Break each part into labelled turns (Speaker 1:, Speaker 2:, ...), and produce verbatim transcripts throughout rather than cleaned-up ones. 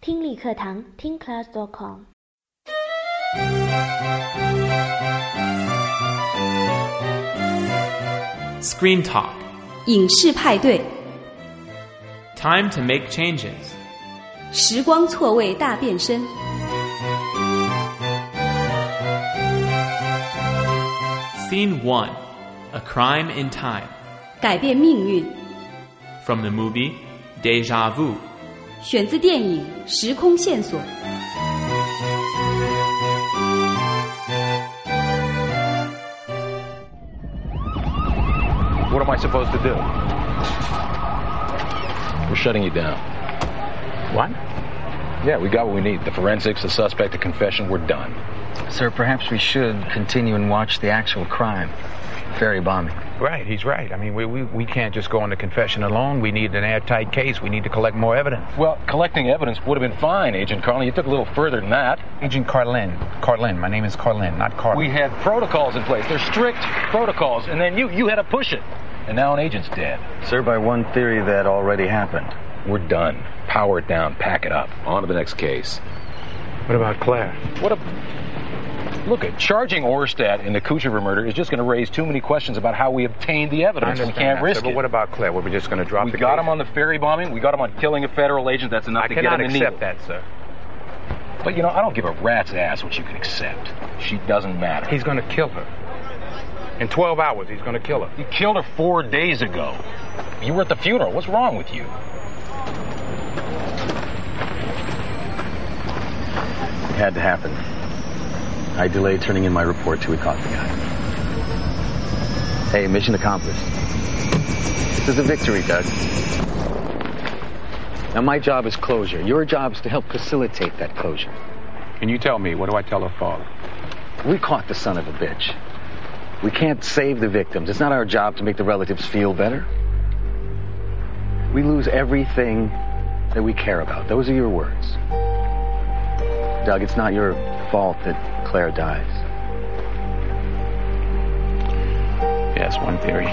Speaker 1: 听力课堂听 class dot com。
Speaker 2: Screen talk.
Speaker 3: 影视派对。
Speaker 2: Time to make changes.
Speaker 3: 时光错位大变身。
Speaker 2: Scene one. A crime in time.
Speaker 3: 改变命运。
Speaker 2: From the movie Deja Vu.
Speaker 3: 选自电影《时空线索》。
Speaker 4: What am I supposed to do? We're shutting you down.
Speaker 5: What?
Speaker 4: Yeah, we got what we need. The forensics, the suspect, the confession, we're done.
Speaker 5: Sir, perhaps we should continue and watch the actual crime. Ferry bombing.
Speaker 6: Right, he's right. I mean, we, we, we can't just go on the confession alone. We need an airtight case. We need to collect more evidence.
Speaker 4: Well, collecting evidence would have been fine, Agent Carlin. You took a little further than that.
Speaker 6: Agent Carlin. Carlin. My name is Carlin, not Carlin.
Speaker 4: We had protocols in place. They're strict protocols. And then you, you had to push it. And now an agent's dead.
Speaker 5: Sir, by one theory, that already happened.
Speaker 4: We're done. Power it down. Pack it up. On to the next case.
Speaker 6: What about Claire?
Speaker 4: What a... Look, at charging Orstat in the Kuchever murder is just going to raise too many questions about how we obtained the evidence. We can't
Speaker 6: that,
Speaker 4: risk
Speaker 6: sir,
Speaker 4: it.
Speaker 6: But what about Claire? Were we just going to drop
Speaker 4: we
Speaker 6: the
Speaker 4: got
Speaker 6: case?
Speaker 4: him on the ferry bombing. We got him on killing a federal agent. That's enough
Speaker 6: I
Speaker 4: to get him the needle.
Speaker 6: I cannot accept that, sir.
Speaker 4: But, you know, I don't give a rat's ass what you can accept. She doesn't matter.
Speaker 6: He's going to kill her. In twelve hours, he's going to kill her.
Speaker 4: He killed her four days ago. You were at the funeral. What's wrong with you?
Speaker 5: It had to happen. I delayed turning in my report till we caught the guy. Hey, mission accomplished. This is a victory, Doug. Now, my job is closure. Your job is to help facilitate that closure.
Speaker 6: Can you tell me, what do I tell her father?
Speaker 5: We caught the son of a bitch. We can't save the victims. It's not our job to make the relatives feel better. We lose everything that we care about. Those are your words. Doug, it's not your fault that Claire dies.
Speaker 6: Yes, one theory.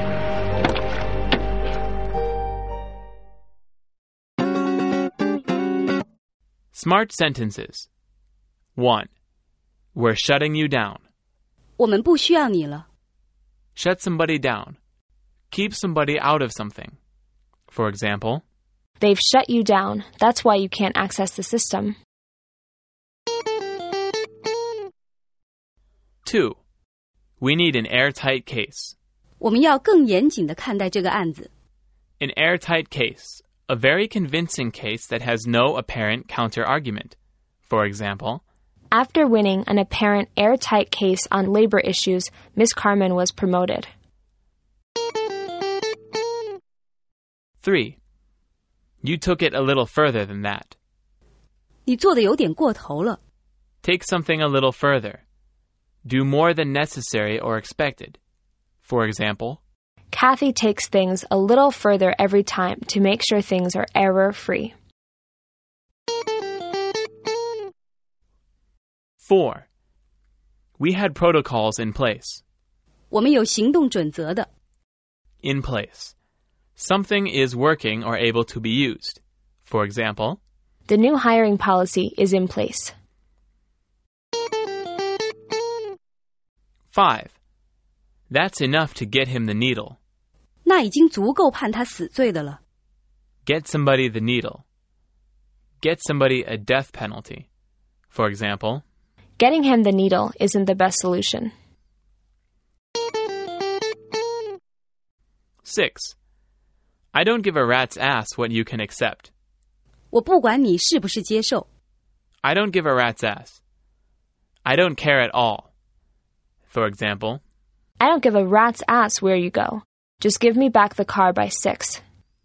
Speaker 2: Smart sentences. one. We're shutting you down.
Speaker 3: 我们不需要你了。
Speaker 2: Shut somebody down. Keep somebody out of something. For example,
Speaker 7: They've shut you down. That's why you can't access the system.
Speaker 2: two. We need an airtight case.
Speaker 3: 我们要更严谨地看待这个案子。
Speaker 2: An airtight case. A very convincing case that has no apparent counter-argument. For example,
Speaker 7: After winning an apparent airtight case on labor issues, Miss Carmen was promoted.
Speaker 2: three. You took it a little further than that.
Speaker 3: 你做得有点过头了。
Speaker 2: Take something a little further. Do more than necessary or expected. For example,
Speaker 7: Kathy takes things a little further every time to make sure things are error-free.
Speaker 2: four. We had protocols in place.
Speaker 3: 我们有行动准则的。
Speaker 2: In place. Something is working or able to be used. For example,
Speaker 7: The new hiring policy is in place.
Speaker 2: five. That's enough to get him the needle.
Speaker 3: 那已经足够判他死罪的了。
Speaker 2: Get somebody the needle. Get somebody a death penalty. For example,
Speaker 7: Getting him the needle isn't the best solution.
Speaker 2: six. I don't give a rat's ass what you can accept.
Speaker 3: 我不管你是不是接受。
Speaker 2: I don't give a rat's ass. I don't care at all. For example,
Speaker 7: I don't give a rat's ass where you go. Just give me back the car by six.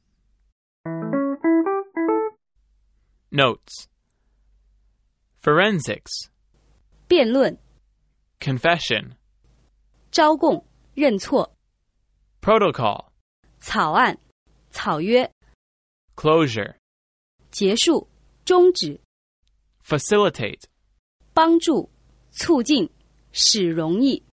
Speaker 2: notes. Forensics.
Speaker 3: 辩论、
Speaker 2: Confession.
Speaker 3: 招供、认错、
Speaker 2: Protocol.
Speaker 3: 草案、草约、
Speaker 2: Closure.
Speaker 3: 结束、终止、
Speaker 2: Facilitate.
Speaker 3: 帮助、促进、使容易。